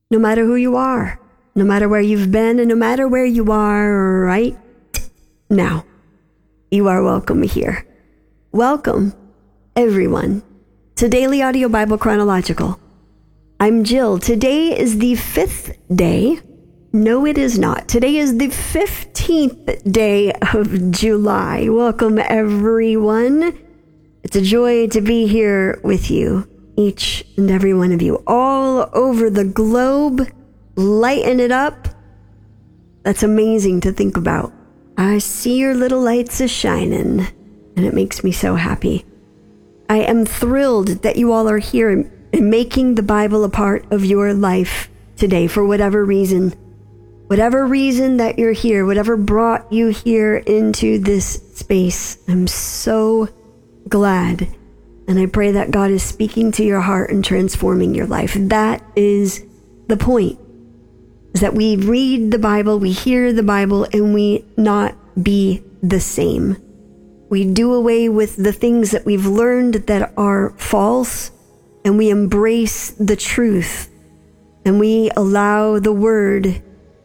no matter who you are, no matter where you've been, and no matter where you are right now. You are welcome here. Welcome, everyone, to Daily Audio Bible Chronological. I'm Jill. Today is the 5th day. No, it is not. Today is the 15th day of July. Welcome, everyone. It's a joy to be here with you, each and every one of you, all over the globe. Lighten it up. That's amazing to think about. I see your little lights a shining, and it makes me so happy. I am thrilled that you all are here and making the Bible a part of your life today for whatever reason. Whatever reason that you're here, whatever brought you here into this space, I'm so glad. And I pray that God is speaking to your heart and transforming your life. That is the point, is that we read the Bible, we hear the Bible, and we not be the same. We do away with the things that we've learned that are false, and we embrace the truth, and we allow the Word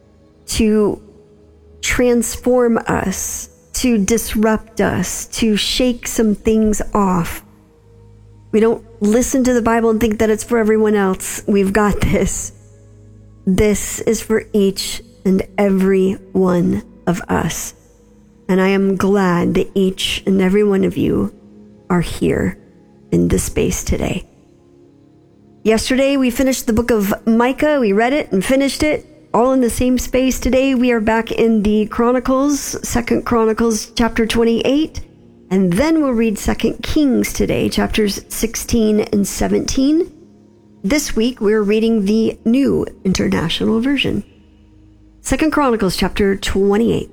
to transform us, to disrupt us, to shake some things off. We don't listen to the Bible and think that it's for everyone else. We've got this. This is for each and every one of us. And I am glad that each and every one of you are here in this space today. Yesterday, we finished the book of Micah. We read it and finished it, all in the same space. Today, we are back in the Chronicles, 2 Chronicles chapter 28. And then we'll read 2 Kings today, chapters 16 and 17. This week, we're reading the New International Version. 2 Chronicles chapter 28.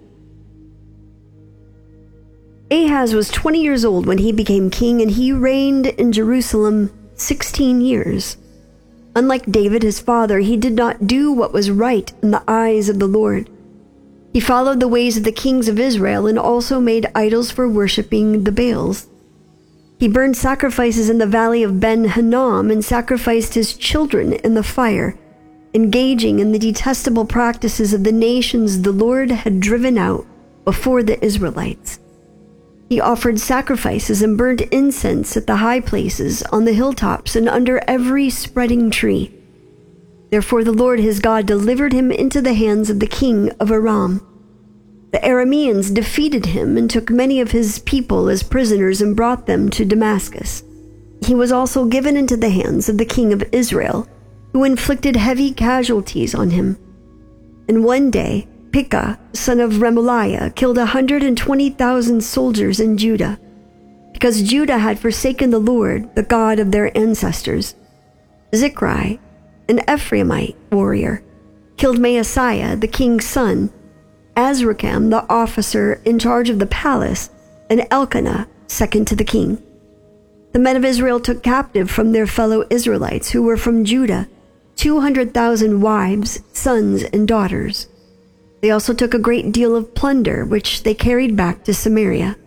Ahaz was 20 years old when he became king, and he reigned in Jerusalem 16 years. Unlike David, his father, he did not do what was right in the eyes of the Lord. He followed the ways of the kings of Israel and also made idols for worshiping the Baals. He burned sacrifices in the valley of Ben-Hinnom and sacrificed his children in the fire, engaging in the detestable practices of the nations the Lord had driven out before the Israelites. He offered sacrifices and burned incense at the high places, on the hilltops, and under every spreading tree. Therefore the Lord his God delivered him into the hands of the king of Aram. The Arameans defeated him and took many of his people as prisoners and brought them to Damascus. He was also given into the hands of the king of Israel, who inflicted heavy casualties on him. And one day, Pekah, son of Remaliah, killed 120,000 soldiers in Judah, because Judah had forsaken the Lord, the God of their ancestors. Zichri, an Ephraimite warrior, killed Maaseiah, the king's son, Azrikam, the officer in charge of the palace, and Elkanah, second to the king. The men of Israel took captive from their fellow Israelites who were from Judah 200,000 wives, sons, and daughters. They also took a great deal of plunder, which they carried back to Samaria.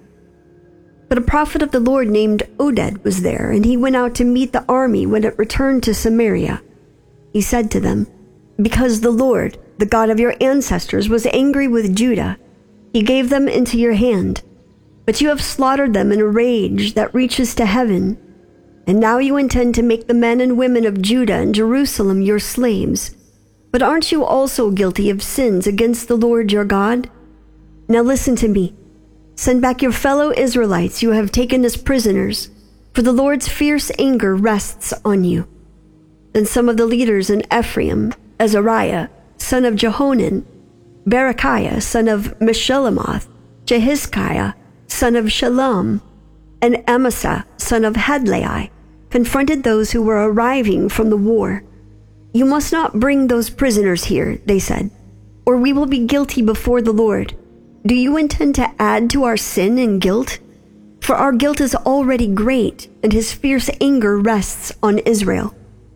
But a prophet of the Lord named Oded was there, and he went out to meet the army when it returned to Samaria. He said to them, "Because the Lord, the God of your ancestors, was angry with Judah, he gave them into your hand. But you have slaughtered them in a rage that reaches to heaven. And now you intend to make the men and women of Judah and Jerusalem your slaves. But aren't you also guilty of sins against the Lord your God? Now listen to me. Send back your fellow Israelites you have taken as prisoners, for the Lord's fierce anger rests on you." Then some of the leaders in Ephraim, Azariah, son of Jehonan, Berechiah, son of Meshillemoth, Jehizkiah, son of Shalom, and Amasa, son of Hadlai, confronted those who were arriving from the war. "You must not bring those prisoners here," they said, "or we will be guilty before the Lord. Do you intend to add to our sin and guilt? For our guilt is already great, and his fierce anger rests on Israel."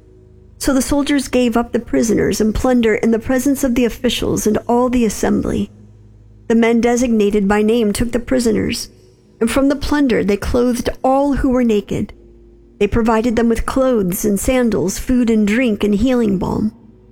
So the soldiers gave up the prisoners and plunder in the presence of the officials and all the assembly. The men designated by name took the prisoners, and from the plunder they clothed all who were naked. They provided them with clothes and sandals, food and drink, and healing balm.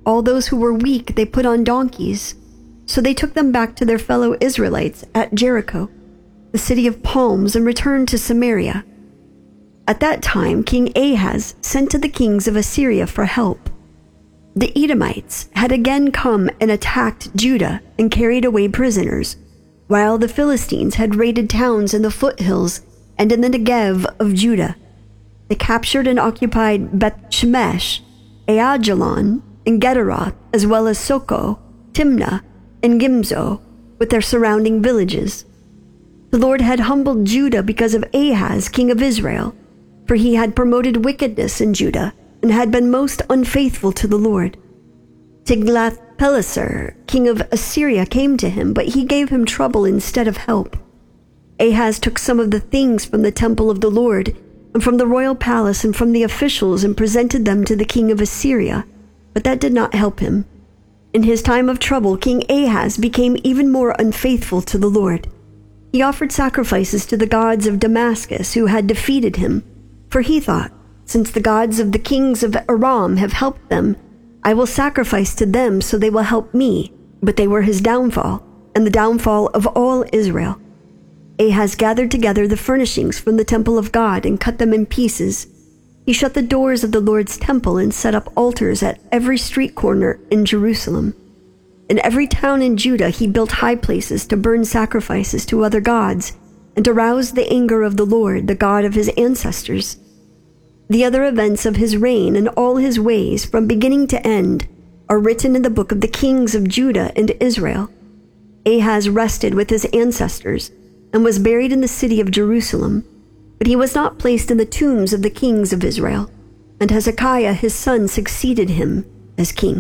all those who were weak they put on donkeys. So they took them back to their fellow Israelites at Jericho, the city of palms, and returned to Samaria. At that time, King Ahaz sent to the kings of Assyria for help. The Edomites had again come and attacked Judah and carried away prisoners, while the Philistines had raided towns in the foothills and in the Negev of Judah. They captured and occupied Beth-Shemesh, Aijalon, and Gederoth, as well as Soko, Timnah, and Gimzo, with their surrounding villages. The Lord had humbled Judah because of Ahaz, king of Israel, for he had promoted wickedness in Judah and had been most unfaithful to the Lord. Tiglath-Pileser, king of Assyria, came to him, but he gave him trouble instead of help. Ahaz took some of the things from the temple of the Lord and from the royal palace and from the officials and presented them to the king of Assyria, but that did not help him. In his time of trouble, King Ahaz became even more unfaithful to the Lord. He offered sacrifices to the gods of Damascus who had defeated him, for he thought, since the gods of the kings of Aram have helped them, I will sacrifice to them so they will help me. But they were his downfall, and the downfall of all Israel. Ahaz gathered together the furnishings from the temple of God and cut them in pieces. He shut the doors of the Lord's temple and set up altars at every street corner in Jerusalem. In every town in Judah he built high places to burn sacrifices to other gods and to rouse the anger of the Lord, the God of his ancestors. The other events of his reign and all his ways from beginning to end are written in the book of the kings of Judah and Israel. Ahaz rested with his ancestors and was buried in the city of Jerusalem, but he was not placed in the tombs of the kings of Israel, and Hezekiah his son succeeded him as king.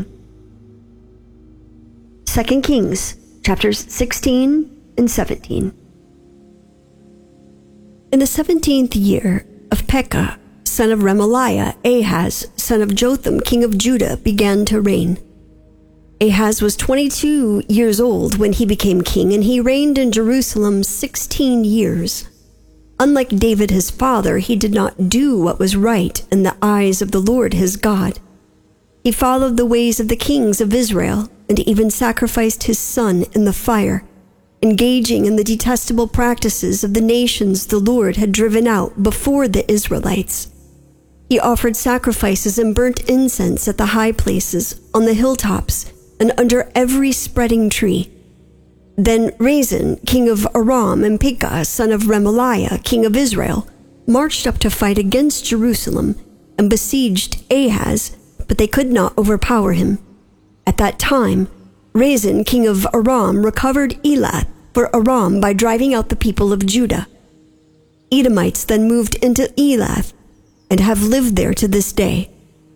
2 Kings, chapters 16 and 17. In the 17th year of Pekah, son of Remaliah, Ahaz, son of Jotham, king of Judah, began to reign. Ahaz was 22 years old when he became king, and he reigned in Jerusalem 16 years. Unlike David his father, he did not do what was right in the eyes of the Lord his God. He followed the ways of the kings of Israel, and even sacrificed his son in the fire, engaging in the detestable practices of the nations the Lord had driven out before the Israelites. He offered sacrifices and burnt incense at the high places, on the hilltops, and under every spreading tree. Then Rezin, king of Aram, and Pekah, son of Remaliah, king of Israel, marched up to fight against Jerusalem and besieged Ahaz, but they could not overpower him. At that time, Rezin, king of Aram, recovered Elath for Aram by driving out the people of Judah. Edomites then moved into Elath and have lived there to this day.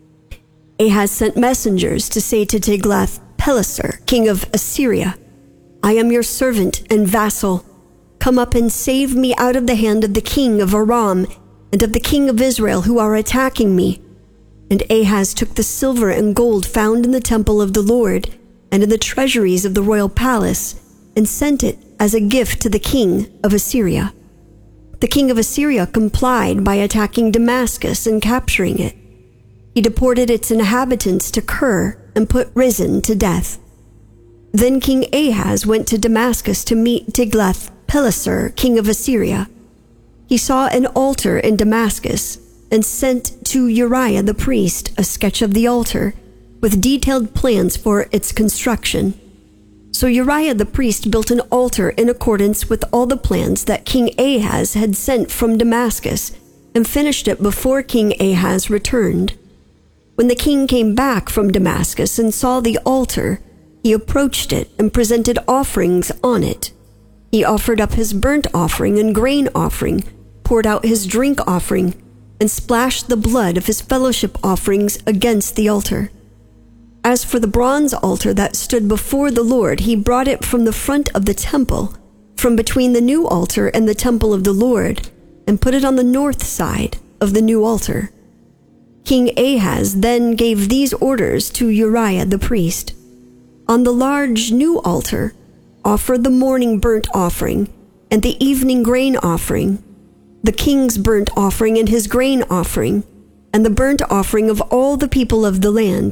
Ahaz sent messengers to say to Tiglath-Pileser, king of Assyria, I am your servant and vassal. Come up and save me out of the hand of the king of Aram and of the king of Israel who are attacking me. And Ahaz took the silver and gold found in the temple of the Lord and in the treasuries of the royal palace and sent it as a gift to the king of Assyria. The king of Assyria complied by attacking Damascus and capturing it. He deported its inhabitants to Kir and put Rezin to death. Then King Ahaz went to Damascus to meet Tiglath-Pileser, king of Assyria. He saw an altar in Damascus and sent to Uriah the priest a sketch of the altar with detailed plans for its construction. So Uriah the priest built an altar in accordance with all the plans that King Ahaz had sent from Damascus and finished it before King Ahaz returned. When the king came back from Damascus and saw the altar, he approached it and presented offerings on it. He offered up his burnt offering and grain offering, poured out his drink offering, and splashed the blood of his fellowship offerings against the altar. As for the bronze altar that stood before the Lord, he brought it from the front of the temple, from between the new altar and the temple of the Lord, and put it on the north side of the new altar. King Ahaz then gave these orders to Uriah the priest. On the large new altar, offer the morning burnt offering and the evening grain offering, the king's burnt offering and his grain offering, and the burnt offering of all the people of the land,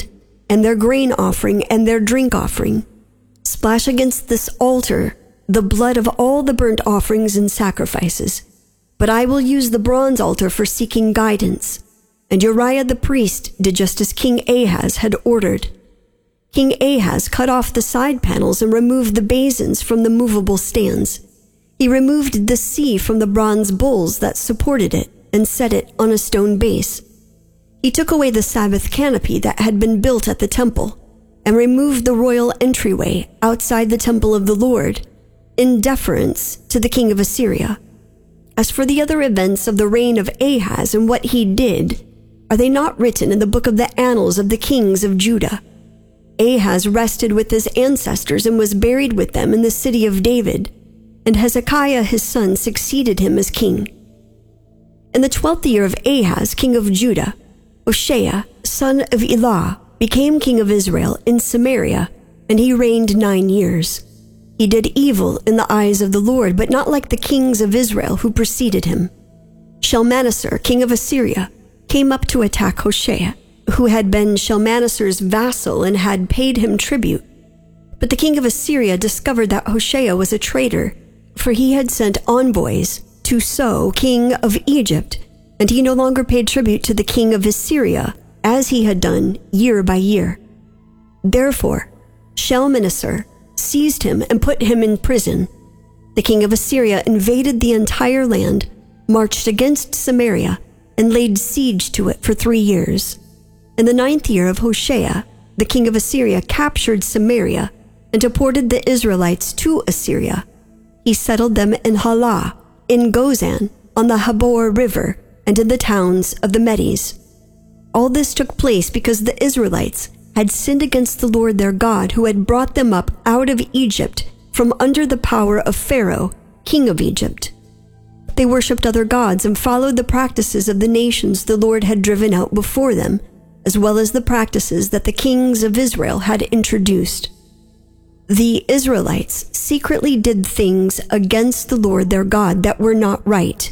and their grain offering and their drink offering. Splash against this altar the blood of all the burnt offerings and sacrifices. But I will use the bronze altar for seeking guidance." And Uriah the priest did just as King Ahaz had ordered. King Ahaz cut off the side panels and removed the basins from the movable stands. He removed the sea from the bronze bowls that supported it and set it on a stone base. He took away the Sabbath canopy that had been built at the temple and removed the royal entryway outside the temple of the Lord in deference to the king of Assyria. As for the other events of the reign of Ahaz and what he did, are they not written in the book of the annals of the kings of Judah? Ahaz rested with his ancestors and was buried with them in the city of David, and Hezekiah his son succeeded him as king. In the 12th year of Ahaz, king of Judah, Hoshea, son of Elah, became king of Israel in Samaria, and he reigned 9 years. He did evil in the eyes of the Lord, but not like the kings of Israel who preceded him. Shalmaneser, king of Assyria, came up to attack Hoshea, who had been Shalmaneser's vassal and had paid him tribute. But the king of Assyria discovered that Hoshea was a traitor, for he had sent envoys to So, king of Egypt, and he no longer paid tribute to the king of Assyria, as he had done year by year. Therefore, Shalmaneser seized him and put him in prison. The king of Assyria invaded the entire land, marched against Samaria, and laid siege to it for 3 years. In the 9th year of Hoshea, the king of Assyria captured Samaria and deported the Israelites to Assyria. He settled them in Halah, in Gozan, on the Habor River, and in the towns of the Medes. All this took place because the Israelites had sinned against the Lord their God, who had brought them up out of Egypt from under the power of Pharaoh, king of Egypt. They worshipped other gods and followed the practices of the nations the Lord had driven out before them, as well as the practices that the kings of Israel had introduced. The Israelites secretly did things against the Lord their God that were not right.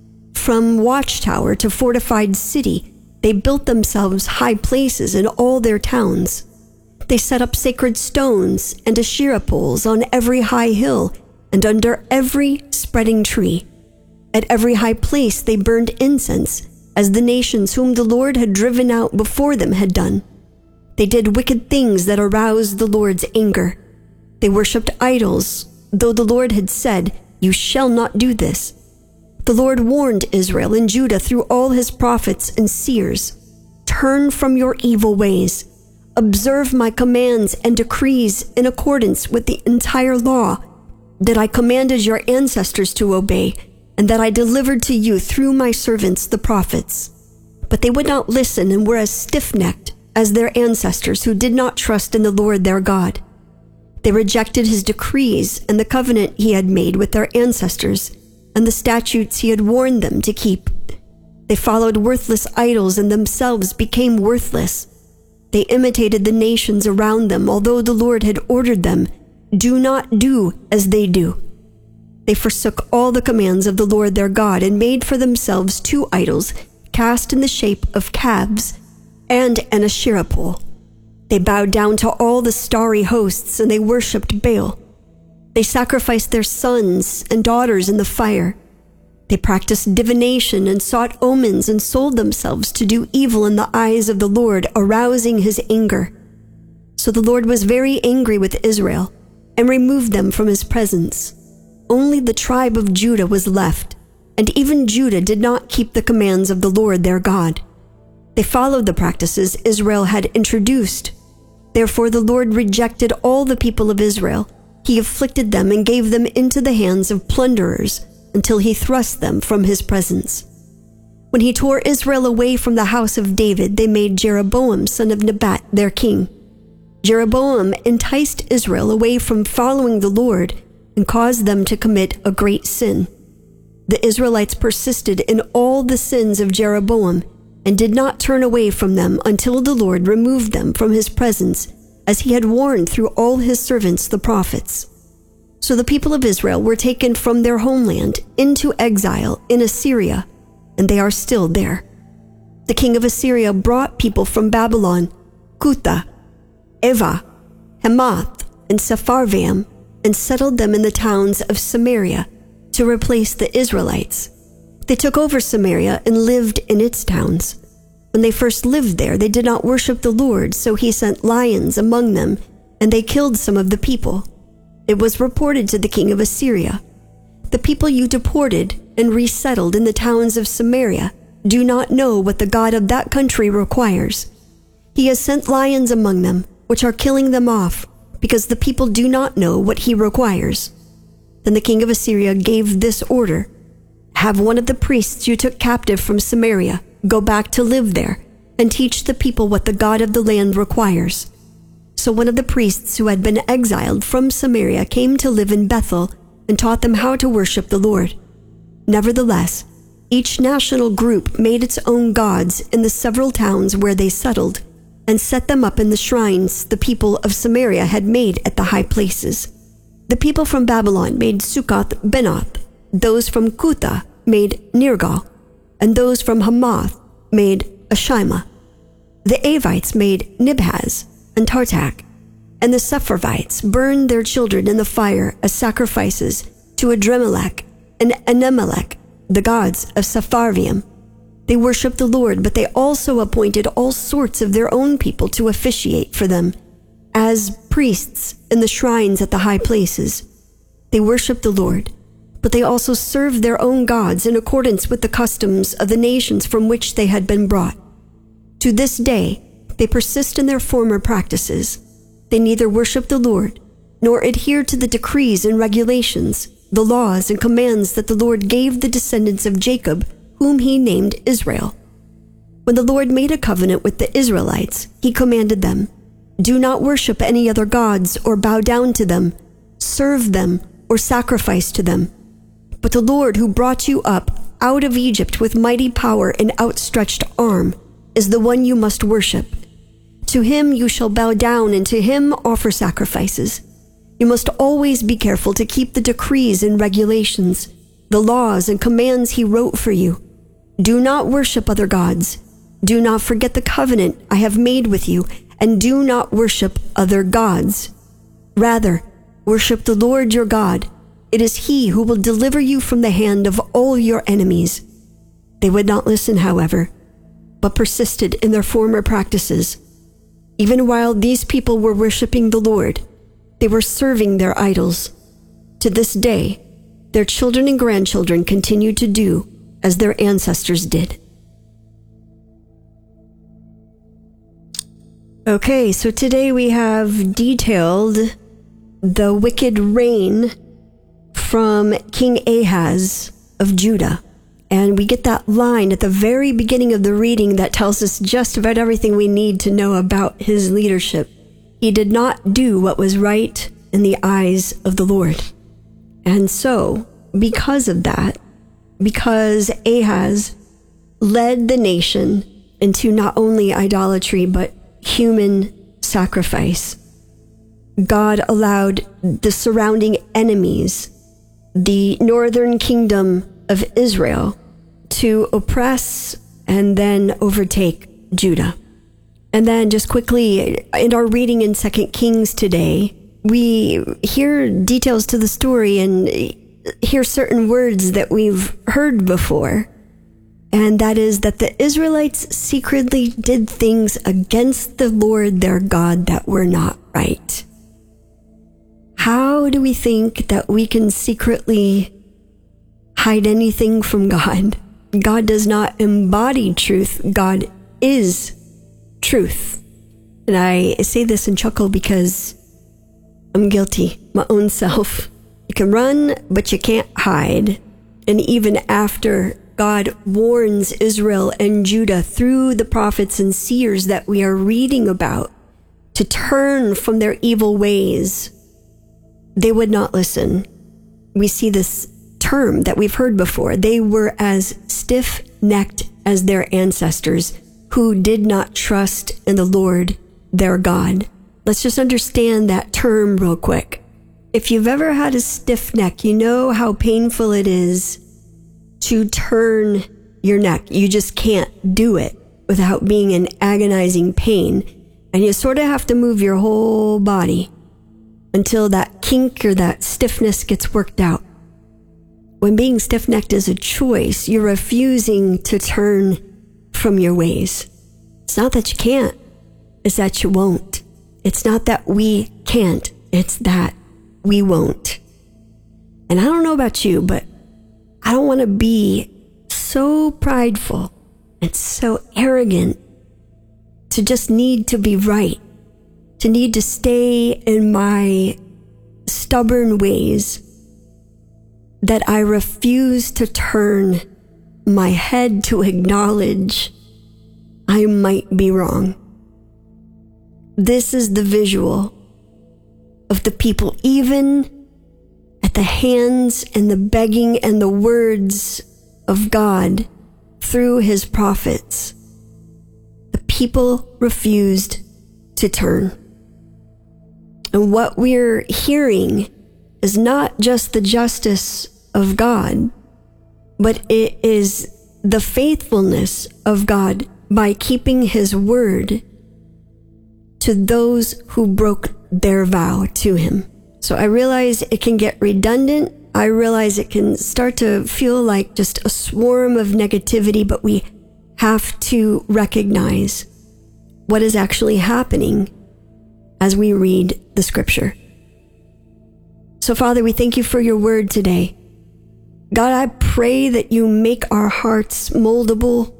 From watchtower to fortified city, they built themselves high places in all their towns. They set up sacred stones and Asherah poles on every high hill and under every spreading tree. At every high place they burned incense, as the nations whom the Lord had driven out before them had done. They did wicked things that aroused the Lord's anger. They worshipped idols, though the Lord had said, "You shall not do this." The Lord warned Israel and Judah through all his prophets and seers, "Turn from your evil ways. Observe my commands and decrees in accordance with the entire law that I commanded your ancestors to obey, and that I delivered to you through my servants the prophets." But they would not listen and were as stiff-necked as their ancestors who did not trust in the Lord their God. They rejected his decrees and the covenant he had made with their ancestors and the statutes he had warned them to keep. They followed worthless idols and themselves became worthless. They imitated the nations around them, although the Lord had ordered them, "Do not do as they do." They forsook all the commands of the Lord their God and made for themselves 2 idols cast in the shape of calves and an Asherah pole. They bowed down to all the starry hosts and they worshipped Baal. They sacrificed their sons and daughters in the fire. They practiced divination and sought omens and sold themselves to do evil in the eyes of the Lord, arousing his anger. So the Lord was very angry with Israel and removed them from his presence. Only the tribe of Judah was left, and even Judah did not keep the commands of the Lord their God. They followed the practices Israel had introduced. Therefore the Lord rejected all the people of Israel. He afflicted them and gave them into the hands of plunderers until he thrust them from his presence. When he tore Israel away from the house of David, they made Jeroboam son of Nebat their king. Jeroboam enticed Israel away from following the Lord and caused them to commit a great sin. The Israelites persisted in all the sins of Jeroboam and did not turn away from them until the Lord removed them from his presence, as he had warned through all his servants the prophets. So the people of Israel were taken from their homeland into exile in Assyria, and they are still there. The king of Assyria brought people from Babylon, Cutha, Eva, Hamath, and Sepharvaim, and settled them in the towns of Samaria to replace the Israelites. They took over Samaria and lived in its towns. When they first lived there, they did not worship the Lord, so he sent lions among them, and they killed some of the people. It was reported to the king of Assyria, "The people you deported and resettled in the towns of Samaria do not know what the God of that country requires. He has sent lions among them, which are killing them off, because the people do not know what he requires." Then the king of Assyria gave this order: "Have one of the priests you took captive from Samaria go back to live there and teach the people what the God of the land requires." So one of the priests who had been exiled from Samaria came to live in Bethel and taught them how to worship the Lord. Nevertheless, each national group made its own gods in the several towns where they settled and set them up in the shrines the people of Samaria had made at the high places. The people from Babylon made Succoth-Benoth, those from Cutha made Nergal, and those from Hamath made Ashima. The Avites made Nibhaz and Tartak, and the Sepharvites burned their children in the fire as sacrifices to Adremelech and Anemelech, the gods of Sepharvaim. They worshipped the Lord, but they also appointed all sorts of their own people to officiate for them as priests in the shrines at the high places. They worshipped the Lord, but they also served their own gods in accordance with the customs of the nations from which they had been brought. To this day, they persist in their former practices. They neither worship the Lord, nor adhere to the decrees and regulations, the laws and commands that the Lord gave the descendants of Jacob, whom he named Israel. When the Lord made a covenant with the Israelites, he commanded them, "Do not worship any other gods or bow down to them, serve them, or sacrifice to them. But the Lord who brought you up out of Egypt with mighty power and outstretched arm is the one you must worship. To him you shall bow down, and to him offer sacrifices. You must always be careful to keep the decrees and regulations, the laws and commands he wrote for you. Do not worship other gods. Do not forget the covenant I have made with you, and do not worship other gods. Rather, worship the Lord your God. It is he who will deliver you from the hand of all your enemies." They would not listen, however, but persisted in their former practices. Even while these people were worshiping the Lord, they were serving their idols. To this day, their children and grandchildren continue to do as their ancestors did. Okay, so today we have detailed the wicked reign from King Ahaz of Judah. And we get that line at the very beginning of the reading that tells us just about everything we need to know about his leadership. He did not do what was right in the eyes of the Lord. And so, because of that, because Ahaz led the nation into not only idolatry, but human sacrifice, God allowed the surrounding enemies, the northern kingdom of Israel, to oppress and then overtake Judah. And then just quickly, in our reading in 2 Kings today, we hear details to the story and hear certain words that we've heard before. And that is that the Israelites secretly did things against the Lord their God that were not right. How do we think that we can secretly hide anything from God? God does not embody truth. God is truth. And I say this and chuckle because I'm guilty, my own self. You can run, but you can't hide. And even after God warns Israel and Judah through the prophets and seers that we are reading about to turn from their evil ways, they would not listen. We see this term that we've heard before. They were as stiff-necked as their ancestors who did not trust in the Lord their God. Let's just understand that term real quick. If you've ever had a stiff neck, you know how painful it is to turn your neck. You just can't do it without being in agonizing pain. And you sort of have to move your whole body until that kink or that stiffness gets worked out. When being stiff-necked is a choice, you're refusing to turn from your ways. It's not that you can't, it's that you won't. It's not that we can't, it's that we won't. And I don't know about you, but I don't want to be so prideful and so arrogant to just need to be right, to need to stay in my stubborn ways, that I refuse to turn my head to acknowledge I might be wrong. This is the visual of the people, even at the hands and the begging and the words of God through his prophets. The people refused to turn. And what we're hearing is not just the justice of God, but it is the faithfulness of God by keeping his word to those who broke their vow to him. So I realize it can get redundant. I realize it can start to feel like just a swarm of negativity, but we have to recognize what is actually happening as we read the scripture. So Father, we thank you for your word today. God, I pray that you make our hearts moldable,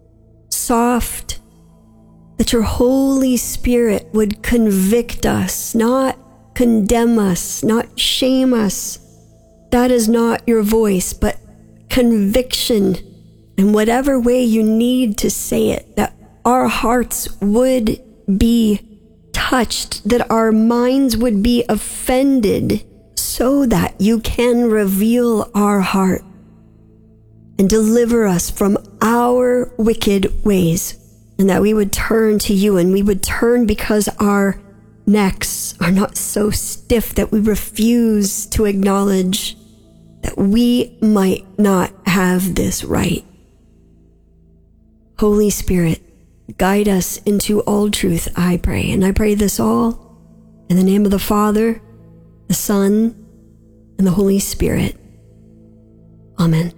soft, that your Holy Spirit would convict us, not condemn us, not shame us. That is not your voice, but conviction in whatever way you need to say it, that our hearts would be touched, that our minds would be offended, so that you can reveal our heart and deliver us from our wicked ways, and that we would turn to you, and we would turn because our necks are not so stiff that we refuse to acknowledge that we might not have this right. Holy Spirit, guide us into all truth, I pray. And I pray this all in the name of the Father, the Son, and the Holy Spirit. Amen.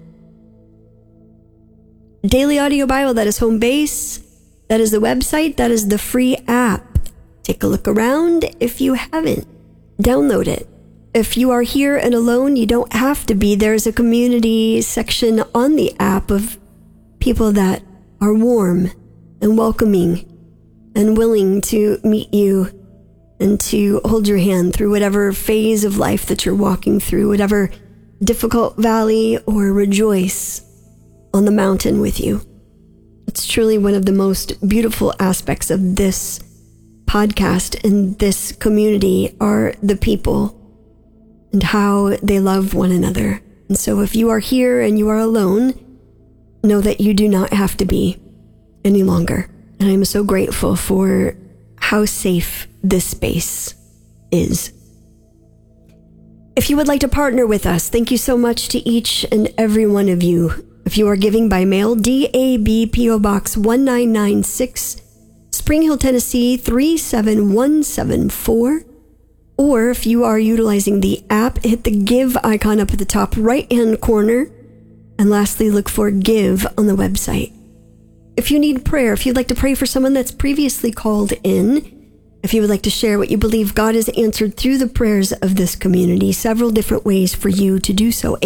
Daily Audio Bible, that is home base. That is the website. That is the free app. Take a look around if you haven't. Download it. If you are here and alone, you don't have to be. There's a community section on the app of people that are warm and welcoming and willing to meet you and to hold your hand through whatever phase of life that you're walking through, whatever difficult valley, or rejoice on the mountain with you. It's truly one of the most beautiful aspects of this podcast and this community are the people and how they love one another. And so if you are here and you are alone, know that you do not have to be any longer. And I'm so grateful for how safe this space is. If you would like to partner with us, thank you so much to each and every one of you. If you are giving by mail, DAB PO Box 1996, Spring Hill, Tennessee 37174. Or if you are utilizing the app, hit the give icon up at the top right-hand corner. And lastly, look for give on the website. If you need prayer, if you'd like to pray for someone that's previously called in, if you would like to share what you believe God has answered through the prayers of this community, several different ways for you to do so.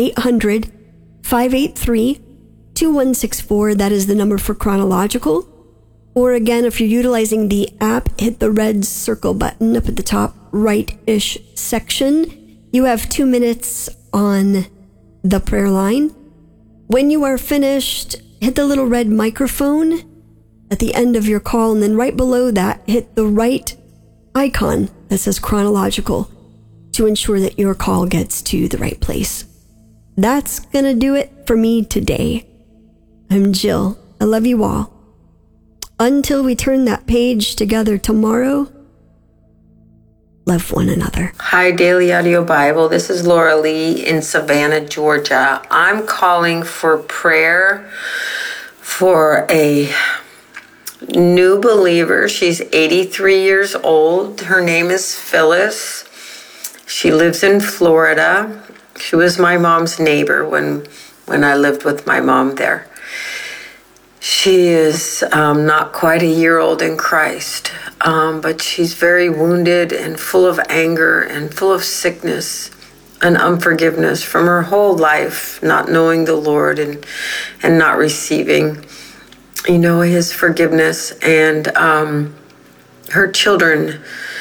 800-583-2164, that is the number for Chronological. Or again, if you're utilizing the app, hit the red circle button up at the top right-ish section. You have 2 minutes on the prayer line. When you are finished, hit the little red microphone at the end of your call, and then right below that, hit the right icon that says Chronological to ensure that your call gets to the right place. That's gonna do it for me today. I'm Jill. I love you all. Until we turn that page together tomorrow, love one another. Hi, Daily Audio Bible. This is Laura Lee in Savannah, Georgia. I'm calling for prayer for a new believer. She's 83 years old. Her name is Phyllis. She lives in Florida. She was my mom's neighbor when I lived with my mom there. She is not quite a year old in Christ, but she's very wounded and full of anger and full of sickness and unforgiveness from her whole life, not knowing the Lord and not receiving, his forgiveness. And her children,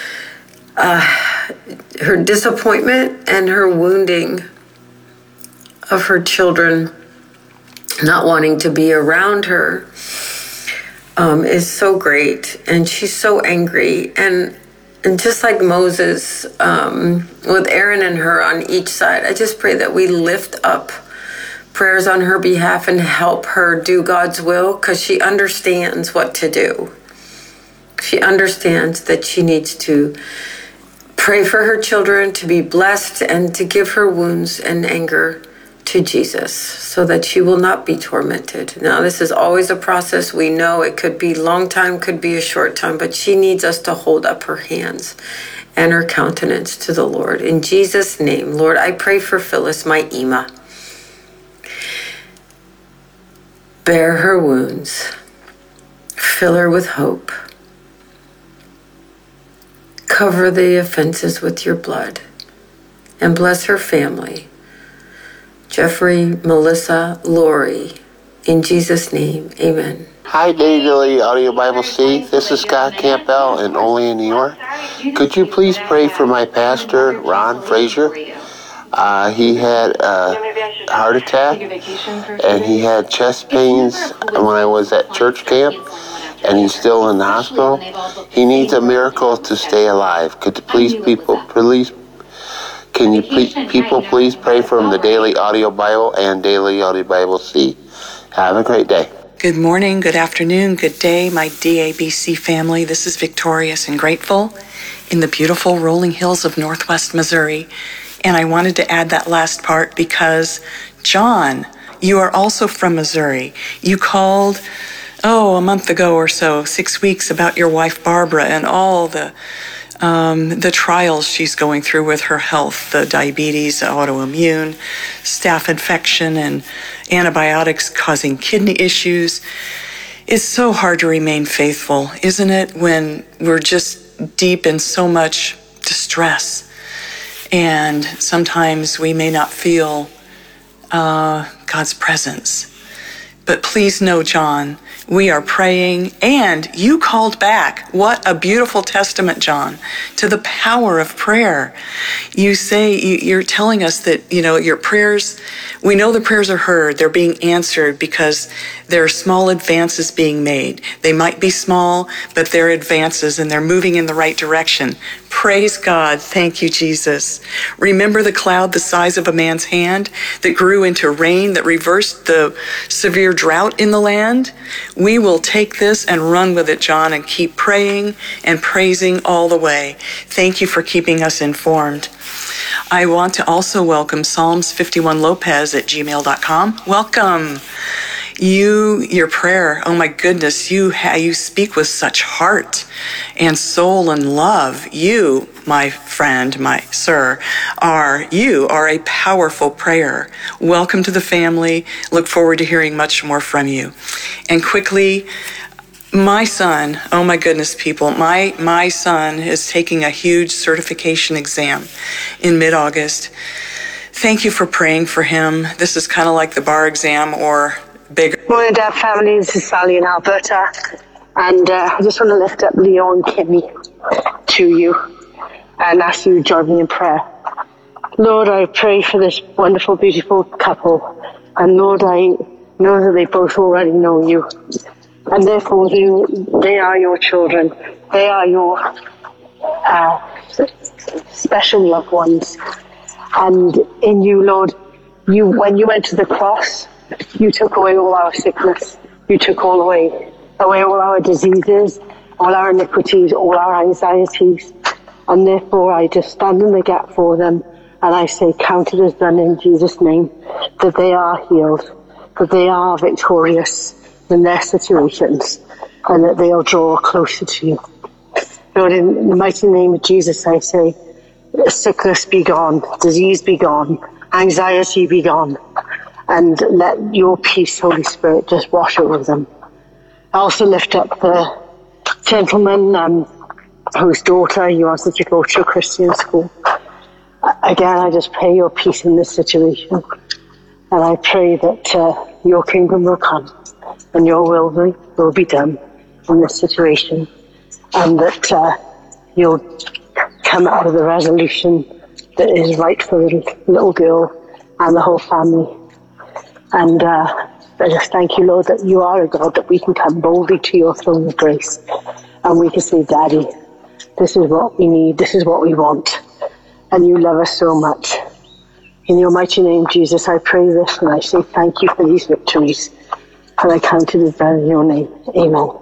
her disappointment and her wounding of her children not wanting to be around her is so great. And she's so angry. And just like Moses, with Aaron and her on each side, I just pray that we lift up prayers on her behalf and help her do God's will, because she understands what to do. She understands that she needs to pray for her children to be blessed and to give her wounds and anger to Jesus so that she will not be tormented. Now, this is always a process. We know it could be a long time, could be a short time, but she needs us to hold up her hands and her countenance to the Lord. In Jesus' name, Lord, I pray for Phyllis, my Ima. Bear her wounds. Fill her with hope. Cover the offenses with your blood. And bless her family. Jeffrey, Melissa, Lori. In Jesus' name, amen. Hi, Daily Audio Bible C. This is Scott Campbell in Olean, New York. Could you please pray for my pastor, Ron Frazier? He had a heart attack, and he had chest pains when I was at church camp, and he's still in the hospital. He needs a miracle to stay alive. Could you please please pray for him, the Daily Audio Bible and Daily Audio Bible C. Have a great day. Good morning, good afternoon, good day, my DABC family. This is victorious and grateful in the beautiful rolling hills of Northwest Missouri. And I wanted to add that last part because, John, you are also from Missouri. You called, a month ago or so, 6 weeks, about your wife Barbara and all the trials she's going through with her health, the diabetes, autoimmune, staph infection, and antibiotics causing kidney issues. It's so hard to remain faithful, isn't it, when we're just deep in so much distress? And sometimes we may not feel God's presence. But please know, John, we are praying, and you called back. What a beautiful testament, John, to the power of prayer. You say, you're telling us that, your prayers, we know the prayers are heard. They're being answered because there are small advances being made. They might be small, but they're advances and they're moving in the right direction. Praise God. Thank you, Jesus. Remember the cloud the size of a man's hand that grew into rain that reversed the severe drought in the land? We will take this and run with it, John, and keep praying and praising all the way. Thank you for keeping us informed. I want to also welcome Psalms 51 Lopez at gmail.com. Welcome. Your prayer, oh my goodness, you speak with such heart and soul and love. You, my friend, my sir, you are a powerful prayer. Welcome to the family. Look forward to hearing much more from you. And quickly, my son, oh my goodness, people, my son is taking a huge certification exam in mid-August. Thank you for praying for him. This is kind of like the bar exam or bigger. Morning, Dad family. This is Sally in Alberta, and I just want to lift up Leo and Kimmy to you and ask you to join me in prayer. Lord, I pray for this wonderful, beautiful couple, and Lord, I know that they both already know you, and therefore they are your children. They are your special loved ones, and in you, Lord, when you went to the cross, you took away all our sickness. You took away all our diseases, all our iniquities, all our anxieties. And therefore, I just stand in the gap for them. And I say, count it as done in Jesus' name, that they are healed, that they are victorious in their situations. and that they'll draw closer to you. Lord, in the mighty name of Jesus, I say, sickness be gone, disease be gone, anxiety be gone, and let your peace, Holy Spirit, just wash over them. I also lift up the gentleman whose daughter you wanted to go to a Christian school. Again, I just pray your peace in this situation, and I pray that your kingdom will come and your will be done in this situation, and that you'll come out with a resolution that is right for the little girl and the whole family. And I just thank you, Lord, that you are a God that we can come boldly to your throne of grace, and we can say, Daddy, this is what we need, this is what we want, and you love us so much. In your mighty name, Jesus, I pray this, and I say thank you for these victories, and I count it as done in your name. Amen.